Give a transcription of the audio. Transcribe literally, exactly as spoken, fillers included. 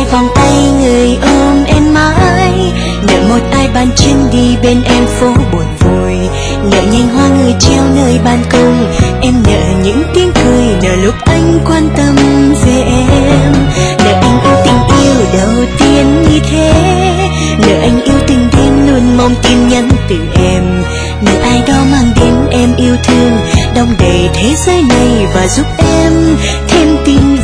vòng tay người ôm em mãi, nợ một ai ban chân đi bên em phố buồn vui, nợ nhành hoa người treo nơi ban công, em nợ những tiếng cười, nợ lúc anh quan tâm về em, nợ anh yêu tình yêu đầu tiên như thế, nợ anh yêu từng đêm luôn mong tin nhắn từ em, nợ ai đó mang đến em yêu thương đong đầy thế giới này và giúp em thêm tình